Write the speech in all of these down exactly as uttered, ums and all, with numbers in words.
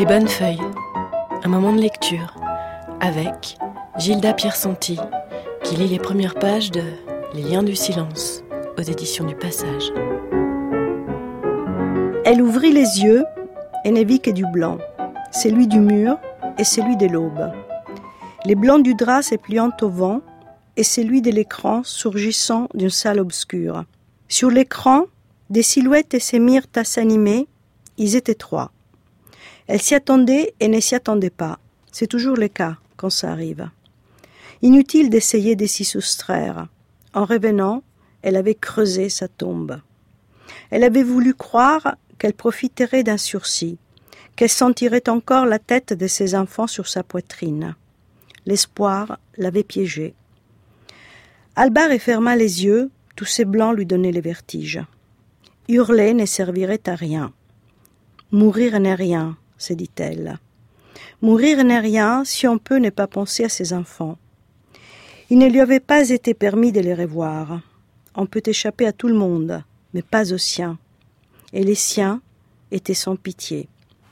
Les bonnes feuilles, un moment de lecture avec Gilda Piersanti qui lit les premières pages de Les liens du silence aux éditions du Passage. Elle ouvrit les yeux et ne vit que du blanc, celui du mur et celui de l'aube. Les blancs du drap se pliant au vent et celui de l'écran surgissant d'une salle obscure. Sur l'écran, des silhouettes se mirent à s'animer, ils étaient trois. Elle s'y attendait et ne s'y attendait pas. C'est toujours le cas quand ça arrive. Inutile d'essayer de s'y soustraire. En revenant, elle avait creusé sa tombe. Elle avait voulu croire qu'elle profiterait d'un sursis, qu'elle sentirait encore la tête de ses enfants sur sa poitrine. L'espoir l'avait piégée. Alba referma les yeux, tous ces blancs lui donnaient le vertige. Hurler ne servirait à rien. Mourir n'est rien, se dit-elle. Mourir n'est rien si on peut ne pas penser à ses enfants. Il ne lui avait pas été permis de les revoir. On peut échapper à tout le monde, mais pas aux siens. Et les siens étaient sans pitié.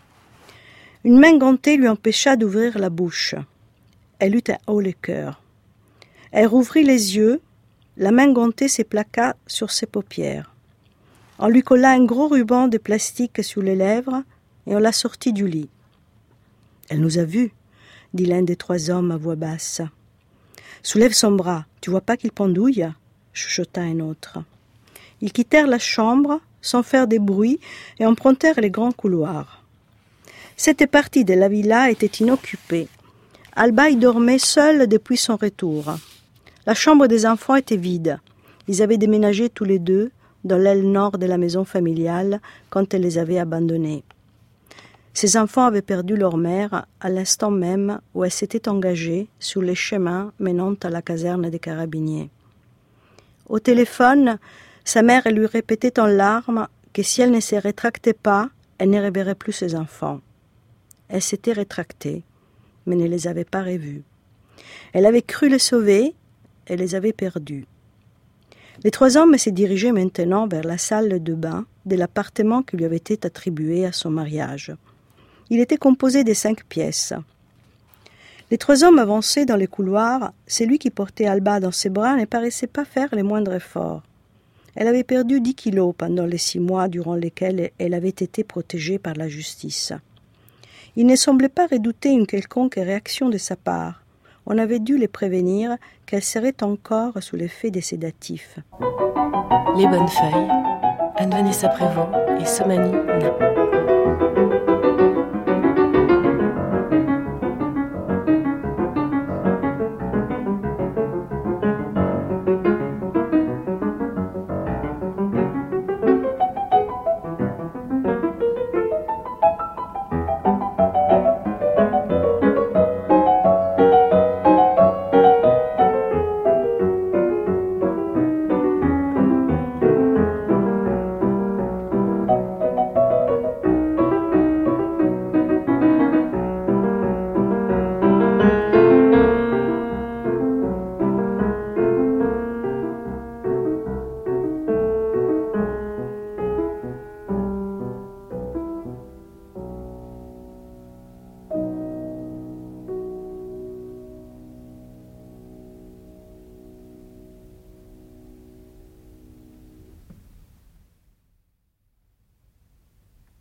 Une main gantée lui empêcha d'ouvrir la bouche. Elle eut un haut le cœur. Elle rouvrit les yeux, la main gantée se plaqua sur ses paupières. On lui colla un gros ruban de plastique sur les lèvres et on la sortit du lit. « Elle nous a vus », dit l'un des trois hommes à voix basse. « Soulève son bras, tu vois pas qu'il pendouille ?» chuchota un autre. Ils quittèrent la chambre sans faire de bruit et empruntèrent les grands couloirs. Cette partie de la villa était inoccupée. Alba y dormait seule depuis son retour. La chambre des enfants était vide. Ils avaient déménagé tous les deux dans l'aile nord de la maison familiale quand elle les avait abandonnés. Ces enfants avaient perdu leur mère à l'instant même où elle s'était engagée sur les chemins menant à la caserne des carabiniers. Au téléphone, sa mère lui répétait en larmes que si elle ne se rétractait pas, elle ne reverrait plus ses enfants. Elle s'était rétractée, mais ne les avait pas revus. Elle avait cru les sauver, elle les avait perdus. Les trois hommes se dirigeaient maintenant vers la salle de bain de l'appartement qui lui avait été attribué à son mariage. Il était composé de cinq pièces. Les trois hommes avançaient dans les couloirs. Celui qui portait Alba dans ses bras ne paraissait pas faire les moindres efforts. Elle avait perdu dix kilos pendant les six mois durant lesquels elle avait été protégée par la justice. Il ne semblait pas redouter une quelconque réaction de sa part. On avait dû les prévenir qu'elle serait encore sous l'effet des sédatifs. Les bonnes feuilles, Anne-Vanessa Prévost et Somani Na.